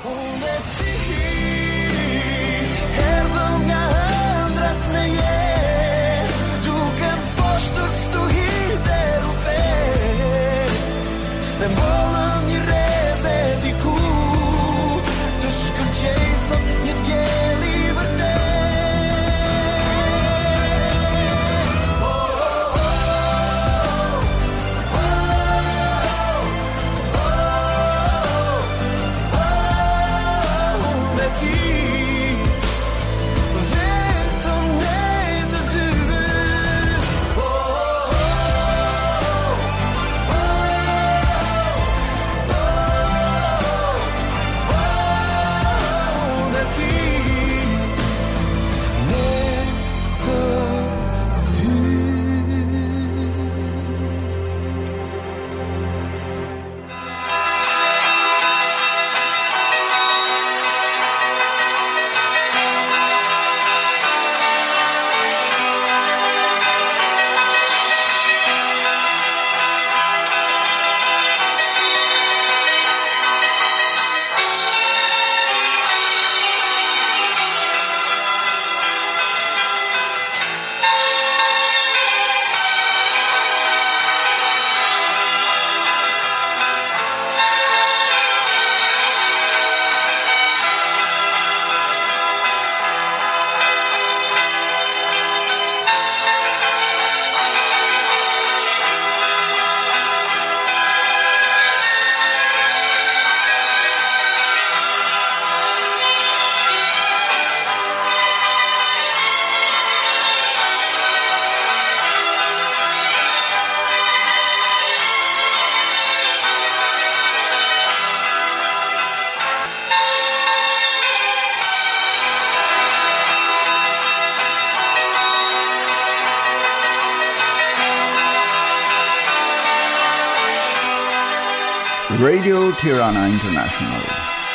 Radio Tirana International.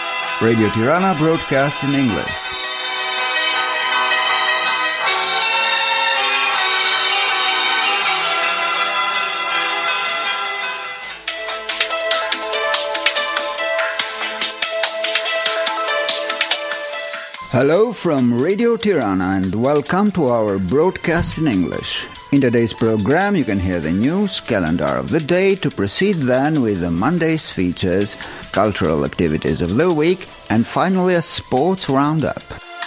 Radio Tirana broadcasts in English. Hello from Radio Tirana and welcome to our broadcast in English. In today's program, you can hear the news, calendar of the day, to proceed then with the Monday's features, cultural activities of the week, and finally a sports roundup.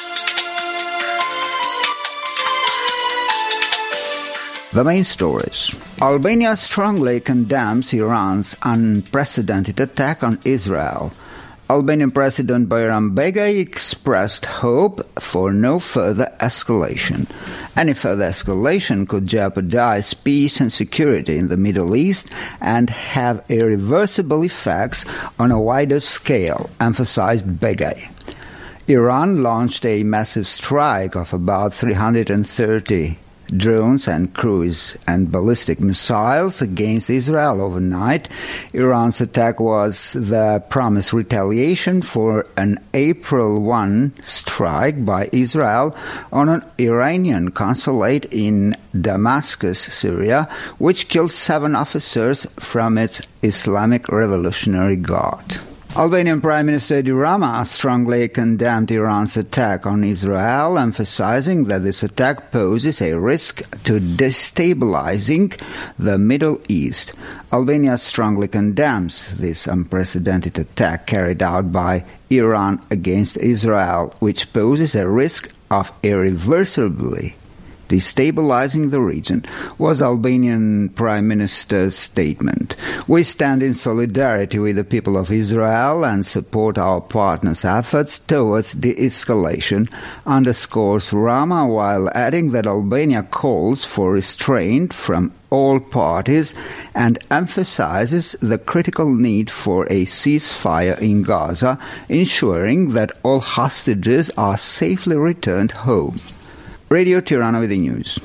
The main stories. Albania strongly condemns Iran's unprecedented attack on Israel. Albanian President Bayram Begay expressed hope for no further escalation. Any further escalation could jeopardize peace and security in the Middle East and have irreversible effects on a wider scale, emphasized Begay. Iran launched a massive strike of about 330 drones and cruise and ballistic missiles against Israel overnight. Iran's attack was the promised retaliation for an April 1 strike by Israel on an Iranian consulate in Damascus, Syria, which killed 7 officers from its Islamic Revolutionary Guard. Albanian Prime Minister Edi Rama strongly condemned Iran's attack on Israel, emphasizing that this attack poses a risk to destabilizing the Middle East. Albania strongly condemns this unprecedented attack carried out by Iran against Israel, which poses a risk of irreversibly destabilizing the region, was Albanian Prime Minister's statement. We stand in solidarity with the people of Israel and support our partners' efforts towards de-escalation, underscores Rama, while adding that Albania calls for restraint from all parties and emphasizes the critical need for a ceasefire in Gaza, ensuring that all hostages are safely returned home. Radio Tirana with the news.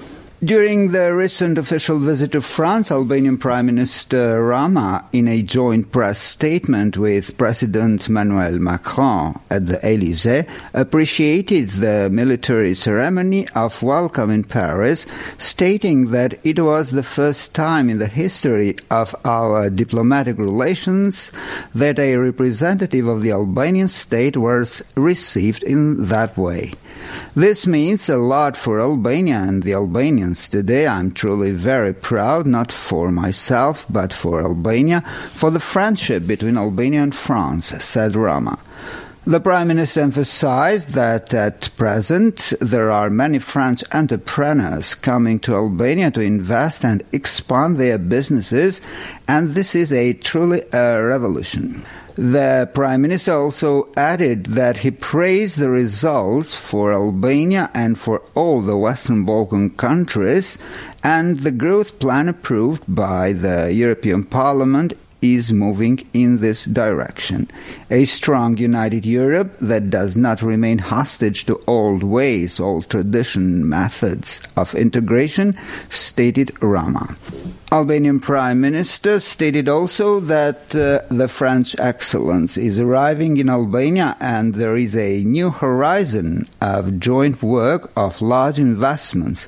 During the recent official visit to France, Albanian Prime Minister Rama, in a joint press statement with President Emmanuel Macron at the Élysée, appreciated the military ceremony of welcome in Paris, stating that it was the first time in the history of our diplomatic relations that a representative of the Albanian state was received in that way. This means a lot for Albania and the Albanians today. I'm truly very proud, not for myself, but for Albania, for the friendship between Albania and France, said Rama. The Prime Minister emphasized that at present there are many French entrepreneurs coming to Albania to invest and expand their businesses, and this is truly a revolution. The Prime Minister also added that he praised the results for Albania and for all the Western Balkan countries, and the growth plan approved by the European Parliament is moving in this direction. A strong, united Europe that does not remain hostage to old ways, old tradition methods of integration, stated Rama. Albanian Prime Minister stated also that the French excellence is arriving in Albania and there is a new horizon of joint work of large investments,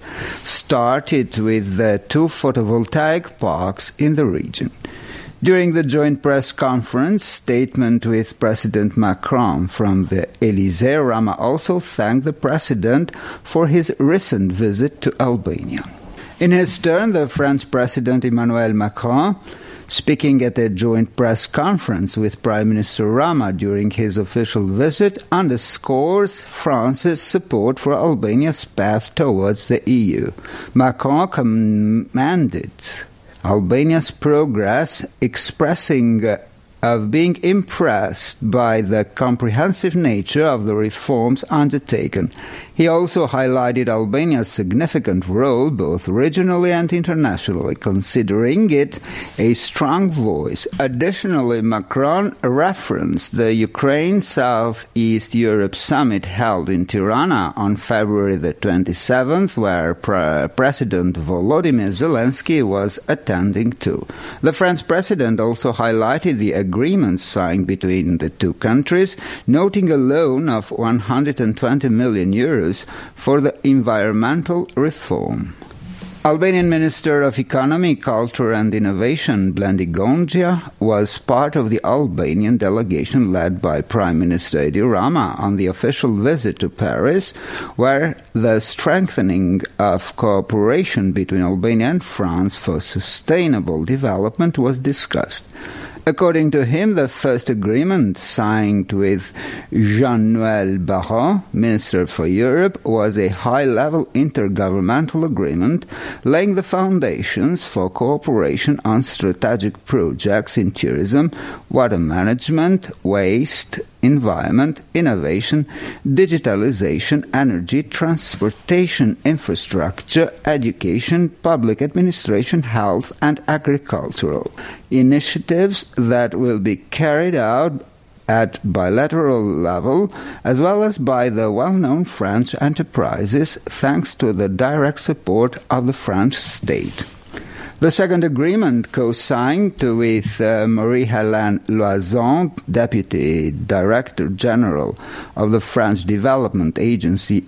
started with the 2 photovoltaic parks in the region. During the joint press conference statement with President Macron from the Élysée, Rama also thanked the President for his recent visit to Albania. In his turn, the French President Emmanuel Macron, speaking at a joint press conference with Prime Minister Rama during his official visit, underscores France's support for Albania's path towards the EU. Macron commended Albania's progress, expressing of being impressed by the comprehensive nature of the reforms undertaken. He also highlighted Albania's significant role both regionally and internationally, considering it a strong voice. Additionally, Macron referenced the Ukraine Southeast Europe Summit held in Tirana on February the 27th, where President Volodymyr Zelensky was attending too. The French president also highlighted the agreement signed between the two countries, noting a loan of 120 million euros for the environmental reform. Albanian Minister of Economy, Culture and Innovation, Blendi Gonxha, was part of the Albanian delegation led by Prime Minister Edi Rama on the official visit to Paris, where the strengthening of cooperation between Albania and France for sustainable development was discussed. According to him, the first agreement signed with Jean-Noël Barrot, Minister for Europe, was a high-level intergovernmental agreement laying the foundations for cooperation on strategic projects in tourism, water management, waste, environment, innovation, digitalization, energy, transportation, infrastructure, education, public administration, health, and agricultural initiatives that will be carried out at bilateral level, as well as by the well-known French enterprises, thanks to the direct support of the French state. The second agreement, co-signed with Marie-Hélène Loison, Deputy Director General of the French Development Agency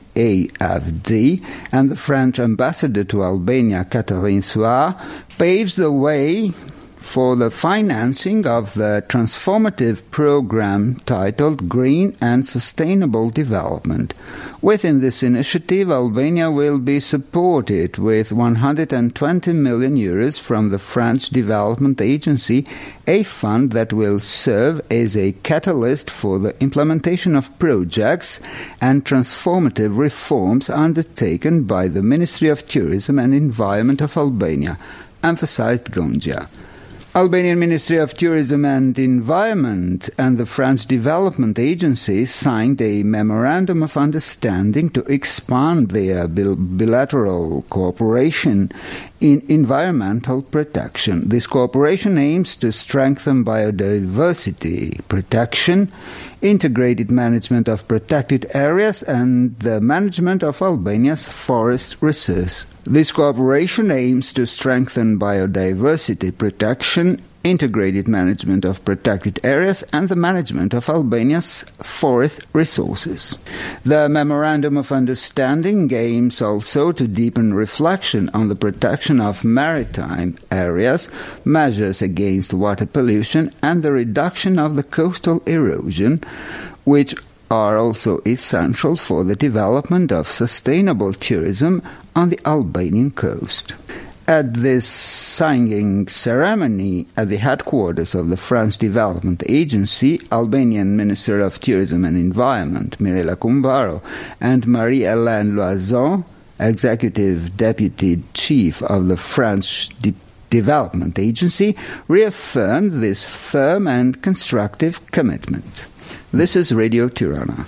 AFD, and the French Ambassador to Albania, Catherine Suard, paves the way for the financing of the transformative program titled Green and Sustainable Development. Within this initiative, Albania will be supported with 120 million euros from the French Development Agency, a fund that will serve as a catalyst for the implementation of projects and transformative reforms undertaken by the Ministry of Tourism and Environment of Albania, emphasized Gonxha. Albanian Ministry of Tourism and Environment and the French Development Agency signed a memorandum of understanding to expand their bilateral cooperation in environmental protection. This cooperation aims to strengthen biodiversity protection, integrated management of protected areas, and the management of Albania's forest resources. This cooperation aims to strengthen biodiversity protection, integrated management of protected areas, and the management of Albania's forest resources. The Memorandum of Understanding aims also to deepen reflection on the protection of maritime areas, measures against water pollution, and the reduction of the coastal erosion, which are also essential for the development of sustainable tourism on the Albanian coast. At this signing ceremony at the headquarters of the French Development Agency, Albanian Minister of Tourism and Environment, Mirela Kumbaro, and Marie-Hélène Loison, Executive Deputy Chief of the French Development Agency, reaffirmed this firm and constructive commitment. This is Radio Tirana.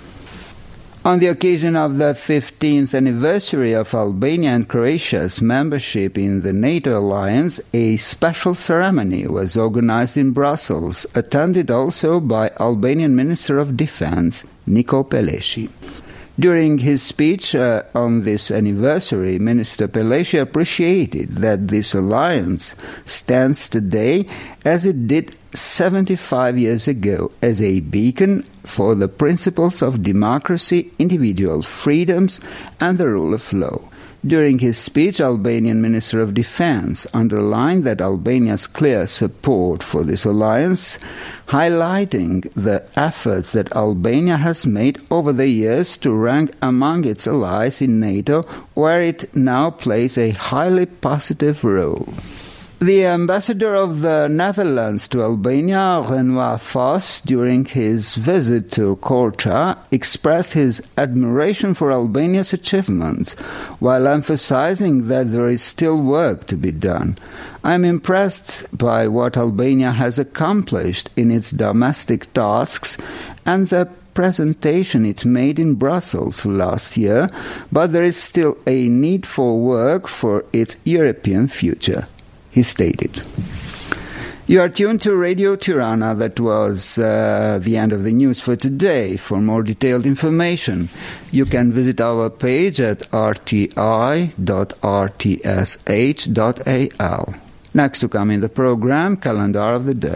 On the occasion of the 15th anniversary of Albania and Croatia's membership in the NATO alliance, a special ceremony was organized in Brussels, attended also by Albanian Minister of Defense, Niko Peleshi. During his speech on this anniversary, Minister Peleshi appreciated that this alliance stands today as it did 75 years ago as a beacon for the principles of democracy, individual freedoms, and the rule of law. During his speech, Albanian Minister of Defense underlined that Albania's clear support for this alliance, highlighting the efforts that Albania has made over the years to rank among its allies in NATO, where it now plays a highly positive role. The ambassador of the Netherlands to Albania, Renoir Vos, during his visit to Korça, expressed his admiration for Albania's achievements, while emphasizing that there is still work to be done. I am impressed by what Albania has accomplished in its domestic tasks and the presentation it made in Brussels last year, but there is still a need for work for its European future, he stated. You are tuned to Radio Tirana. That was the end of the news for today. For more detailed information, you can visit our page at rti.rtsh.al. Next to come in the program, Calendar of the Day.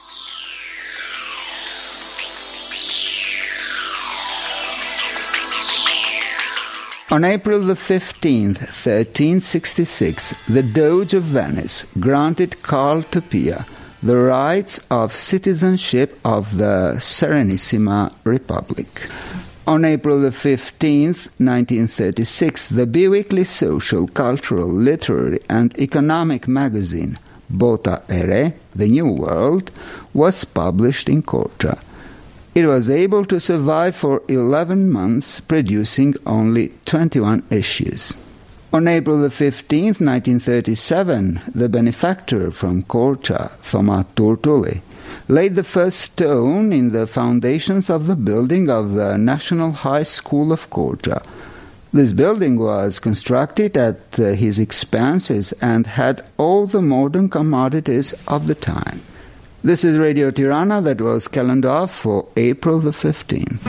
On April the 15th, 1366, the Doge of Venice granted Karl Topia the rights of citizenship of the Serenissima Republic. On April the 15th, 1936, the biweekly social, cultural, literary and economic magazine Bota Ere, The New World, was published in Korça. It was able to survive for 11 months, producing only 21 issues. On April the 15th, 1937, the benefactor from Korça, Thoma Turtuli, laid the first stone in the foundations of the building of the National High School of Korça. This building was constructed at his expenses and had all the modern commodities of the time. This is Radio Tirana. That was calendar for April the 15th.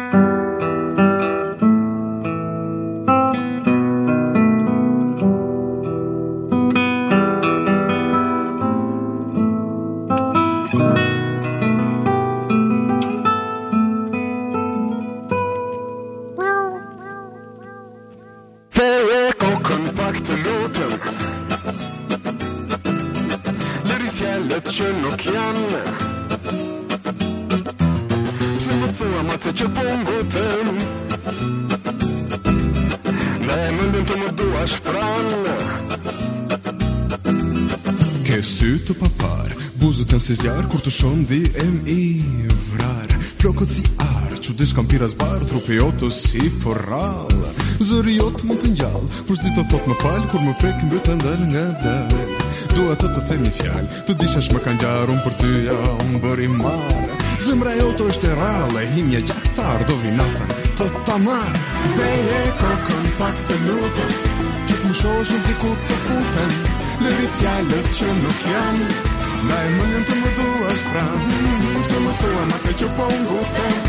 Si zjarë kur të shonë di i vrarë Flokët si arë, që dish kam pira zbarë Trupi jotë si porralë Zëri jotë mund të njallë Por s'di të thot më falë Kur më prek mbytë ndalë nga darë Dua të them një fjalë Të dishash më kanë gjarë Unë për ty ja unë bëri marë Zëmra jotë është e rallë E himja gjaktarë Do vinatën të ta marë Veje kokën pak të lutën Që të më shoshën diku të futën Lëri fjallët që nuk janë Daj më njën të më duash pranë Se më thua ma të që po ngutën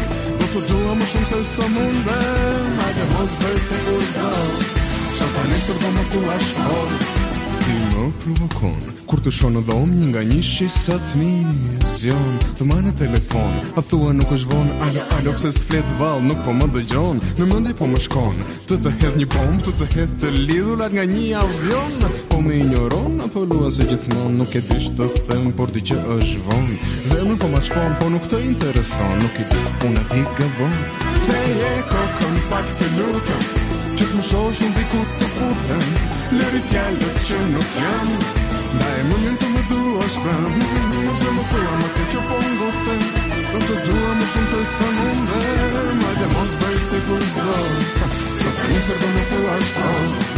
të dua më shumë se sa mundem. Hajde mos bëj se kur do, sa ta nesër do më thuash po. Ti më provokon kur të shonë dhom një nga një shisat mision. Të marrë në telefon, a thua nuk është von. Alo, pse s'flet val, nuk po më dëgjon. Në mendje po më shkon, të hedh një bomb, të hedh të lidhur nga një avion. Po më ignoron, apo luan se gjithmonë. Nuk e dish të them, por di që është von. Zemrën po ma shkon, po nuk të intereson. Nuk i di, unë ati gabon. Theje kokën pak të lutem, që të më shosh unë diku të futem. Lëri fjallët që nuk jam, da e mënën të më duash pram. Pse më thua më të që po ngutem, do të dua më shumë se sa mundem. Hajde mos bëj si kur s'do, sa të nesër do më thuash po.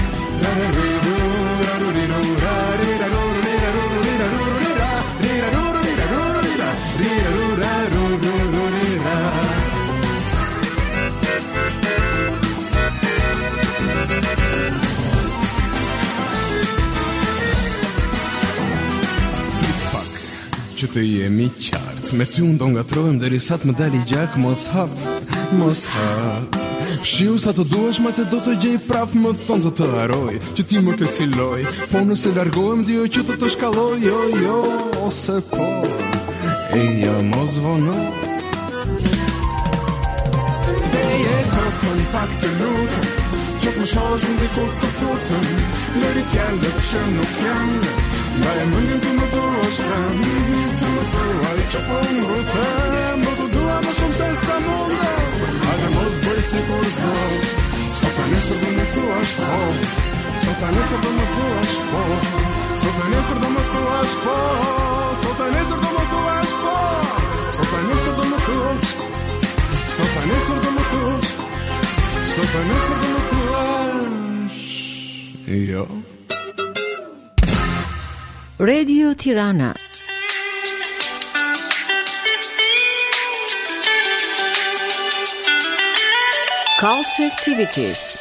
Që të jemi qartë, me ty unë do ngatrohem derisa të më dali gjak. Mos hap fshiu sa të duash, ma se do të gjej prap. Më thonë të të haroj, që ti më kësi loj. Po nëse largohem dio që të shkalloj. Jo, ose po, eja mos vono. Theje kokën pak të lutem, që të më shosh në diku të futem. Lëri fjallët që nuk janë, da e mëndin të më duash pram. Se më thuaj që po ngutem, do të dua më shumë se sa mundem. Hajde mos bëj si kur s'do, sa ta nesër do më thuash po. Sa ta nesër do më thuash po. Sa ta nesër do më thuash po. Sa ta nesër do më thuash po. Sa ta nesër do më thuash. Sa ta nesër do më thuash. Sa ta nesër do më thuash. Jo. Radio Tirana. Culture activities.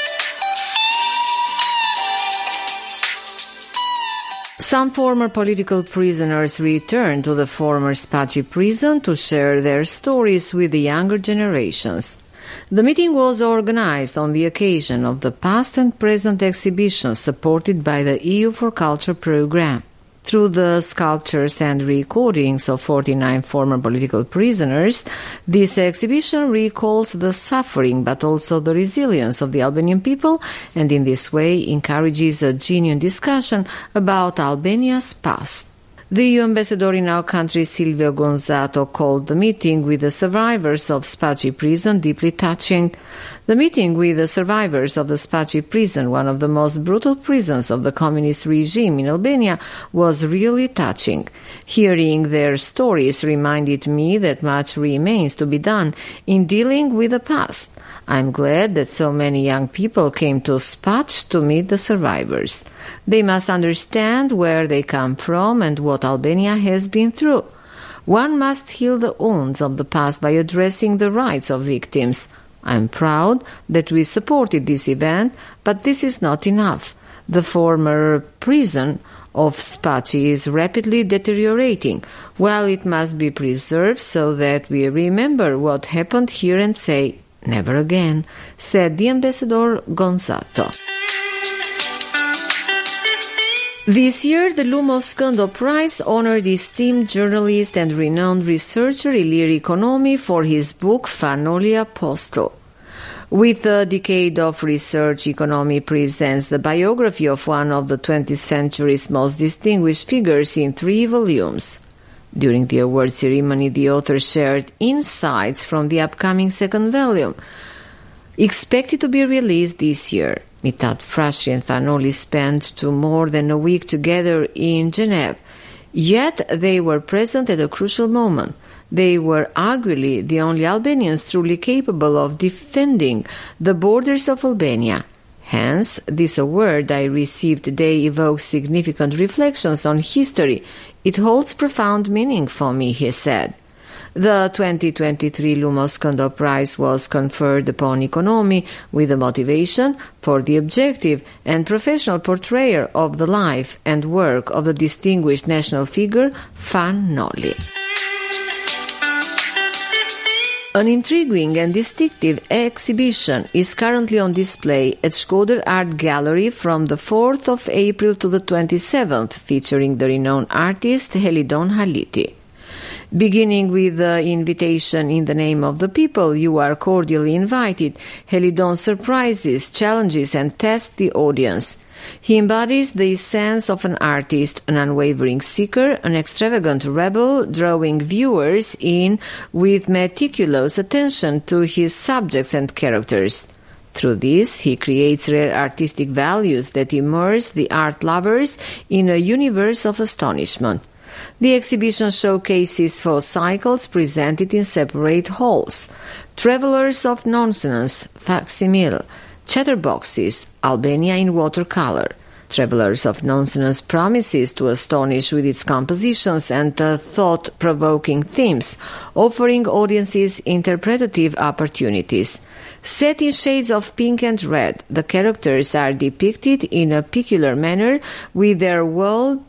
Some former political prisoners returned to the former Spači prison to share their stories with the younger generations. The meeting was organized on the occasion of the past and present exhibition supported by the EU for Culture program. Through the sculptures and recordings of 49 former political prisoners, this exhibition recalls the suffering but also the resilience of the Albanian people, and in this way encourages a genuine discussion about Albania's past. The EU ambassador in our country, Silvio Gonzato, called the meeting with the survivors of Spači prison deeply touching. The meeting with the survivors of the Spači prison, one of the most brutal prisons of the communist regime in Albania, was really touching. Hearing their stories reminded me that much remains to be done in dealing with the past. I'm glad that so many young people came to Spač to meet the survivors. They must understand where they come from and what Albania has been through. One must heal the wounds of the past by addressing the rights of victims. I'm proud that we supported this event, but this is not enough. The former prison of Spači is rapidly deteriorating, while it must be preserved so that we remember what happened here and say, "Never again," said the ambassador Gonzato. This year, the Lumos Skëndo Prize honored esteemed journalist and renowned researcher Ilir Ikonomi for his book Fanoli Apostle. With a decade of research, Ikonomi presents the biography of one of the 20th century's most distinguished figures in 3 volumes. During the award ceremony, the author shared insights from the upcoming 2nd volume, expected to be released this year. Mithat Frashëri and Fanoli spent more than a week together in Geneva. Yet they were present at a crucial moment. They were arguably the only Albanians truly capable of defending the borders of Albania. Hence, this award I received today evokes significant reflections on history. It holds profound meaning for me, he said. The 2023 Lumos Skëndo Prize was conferred upon Ikonomi with the motivation for the objective and professional portrayal of the life and work of the distinguished national figure Fanoli. An intriguing and distinctive exhibition is currently on display at Shkodër Art Gallery from the 4th of April to the 27th, featuring the renowned artist Helidon Haliti. Beginning with the invitation in the name of the people, you are cordially invited. Helidon surprises, challenges, and tests the audience. He embodies the essence of an artist, an unwavering seeker, an extravagant rebel, drawing viewers in with meticulous attention to his subjects and characters. Through this, he creates rare artistic values that immerse the art lovers in a universe of astonishment. The exhibition showcases 4 cycles presented in separate halls: Travelers of Nonsense, Facsimile, Chatterboxes, Albania in watercolor. Travelers of Nonsense promises to astonish with its compositions and thought-provoking themes, offering audiences interpretative opportunities. Set in shades of pink and red, the characters are depicted in a peculiar manner, with their world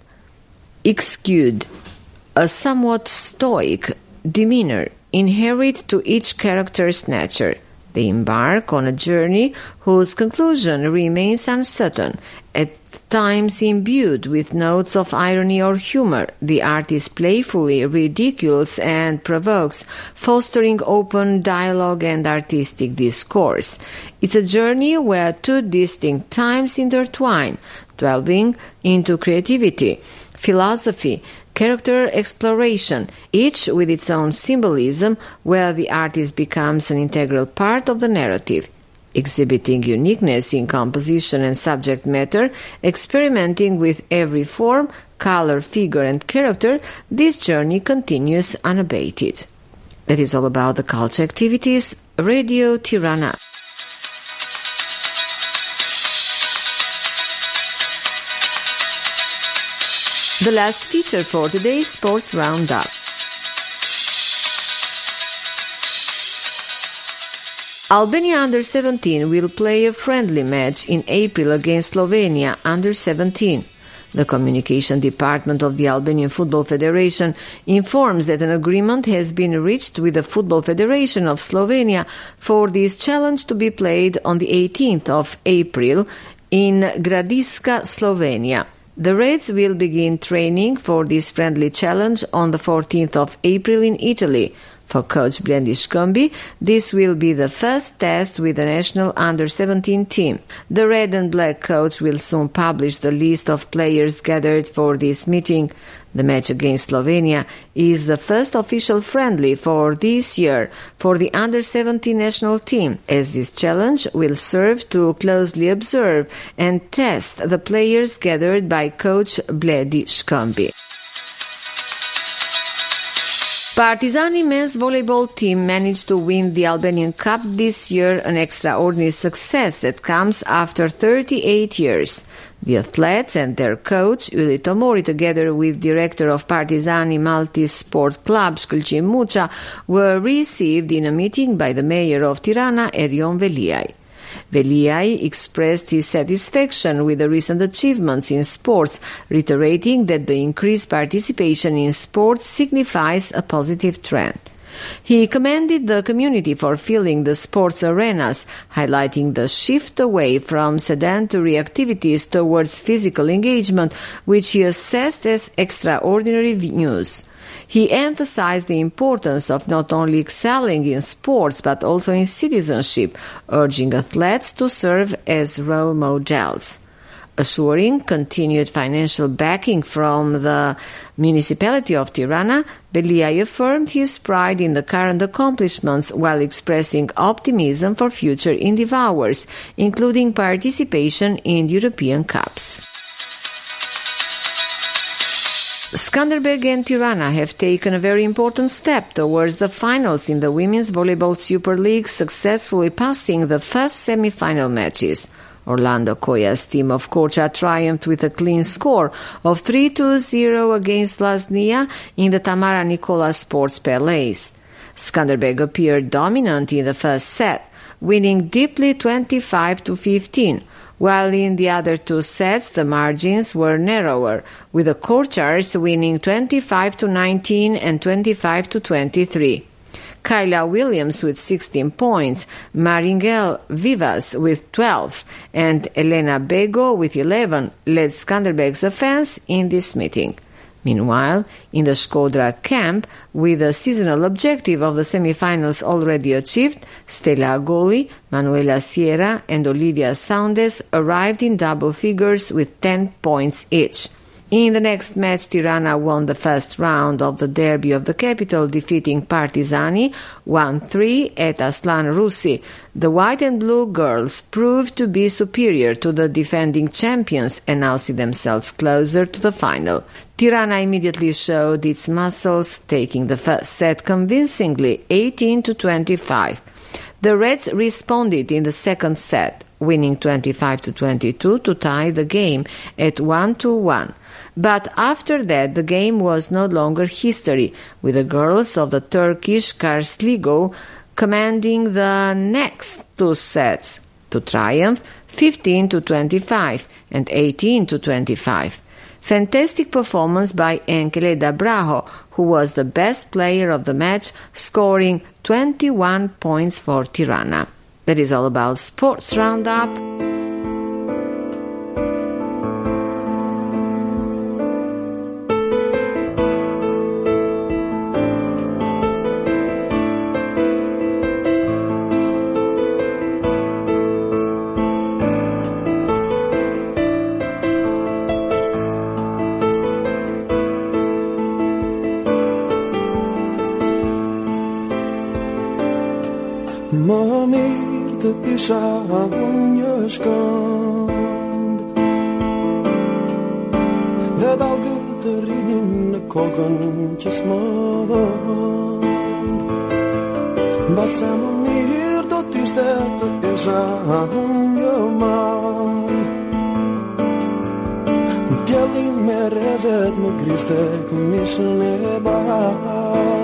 exude a somewhat stoic demeanor inherent to each character's nature. They embark on a journey whose conclusion remains uncertain, at times imbued with notes of irony or humor. The art is playfully ridiculous and provokes, fostering open dialogue and artistic discourse. It's a journey where 2 distinct times intertwine, delving into creativity, philosophy, character exploration, each with its own symbolism, where the artist becomes an integral part of the narrative. Exhibiting uniqueness in composition and subject matter, experimenting with every form, color, figure, and character, this journey continues unabated. That is all about the culture activities. Radio Tirana. The last feature for today's Sports Roundup. Albania Under-17 will play a friendly match in April against Slovenia Under-17. The Communication Department of the Albanian Football Federation informs that an agreement has been reached with the Football Federation of Slovenia for this challenge to be played on the 18th of April in Gradiška, Slovenia. The Reds will begin training for this friendly challenge on the 14th of April in Italy. For coach Bledi Shkombi, this will be the first test with the national under-17 team. The red and black coach will soon publish the list of players gathered for this meeting. The match against Slovenia is the first official friendly for this year for the under-17 national team, as this challenge will serve to closely observe and test the players gathered by coach Bledi Shkombi. Partizani men's volleyball team managed to win the Albanian Cup this year, an extraordinary success that comes after 38 years. The athletes and their coach, Uli Tomori, together with director of Partizani Multi-Sport Club, Shkëlqim Muça, were received in a meeting by the mayor of Tirana, Erion Veliaj. Veliaj expressed his satisfaction with the recent achievements in sports, reiterating that the increased participation in sports signifies a positive trend. He commended the community for filling the sports arenas, highlighting the shift away from sedentary activities towards physical engagement, which he assessed as extraordinary news. He emphasized the importance of not only excelling in sports but also in citizenship, urging athletes to serve as role models. Assuring continued financial backing from the municipality of Tirana, Veliaj affirmed his pride in the current accomplishments while expressing optimism for future endeavors, including participation in European Cups. Skanderbeg and Tirana have taken a very important step towards the finals in the Women's Volleyball Super League, successfully passing the first semi-final matches. Orlando Koja's team of Korča triumphed with a clean score of 3-0 against Lasnia in the Tamara Nikola Sports Palace. Skanderbeg appeared dominant in the first set, winning deeply 25-15, while in the other 2 sets the margins were narrower, with the Korčars winning 25-19 and 25-23. Kyla Williams with 16 points, Maringel Vivas with 12, and Elena Bego with 11 led Skanderbeg's offense in this meeting. Meanwhile, in the Shkodra camp, with the seasonal objective of the semi-finals already achieved, Stella Agoli, Manuela Sierra and Olivia Soundes arrived in double figures with 10 points each. In the next match, Tirana won the first round of the Derby of the Capital, defeating Partizani 1-3 at Aslan Russi. The white and blue girls proved to be superior to the defending champions and now see themselves closer to the final. Tirana immediately showed its muscles, taking the first set convincingly, 18-25. The Reds responded in the second set, winning 25-22 to tie the game at 1-1. But after that, the game was no longer history, with the girls of the Turkish Karsligo commanding the next two sets to triumph 15-25 and 18-25. Fantastic performance by Enkele Dabraho, who was the best player of the match, scoring 21 points for Tirana. That is all about Sports Roundup. Më mirë të isha unë një shkënd dhe dalgë të rinin në kokën që s'më dhënd. Mbase më mirë do t'ishte të isha unë një mal. Djeli me rezet më griste këmishën e balë.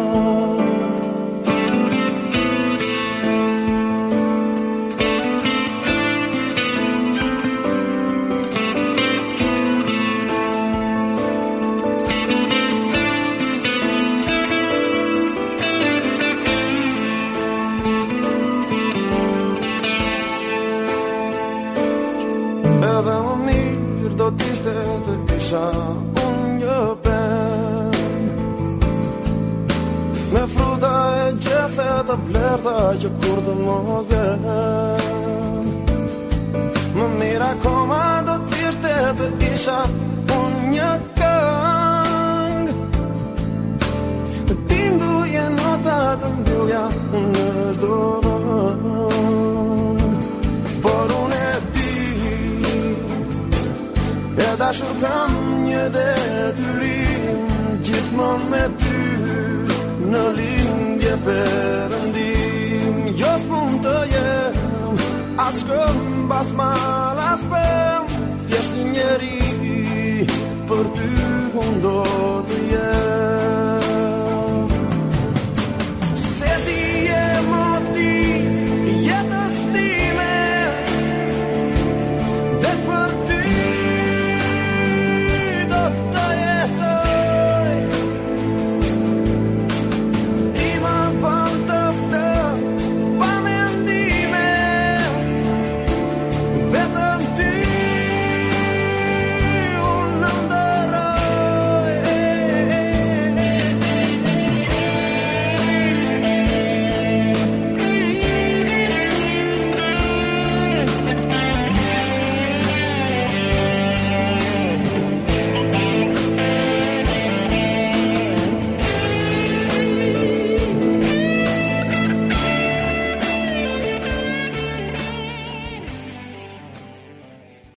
Unë një pen me fruta e gjethe të blerta që kur të mos vjen. Më mirë akoma do t'ishte të isha unë një këng, tingu je nota të mbyllja në çdo vend. Por unë e di e dashur kam një detyrim, gjithmonë me ty në lindje perëndim. Jo s'mund të jem as këmbë as mal as pemë, thjesht një njeri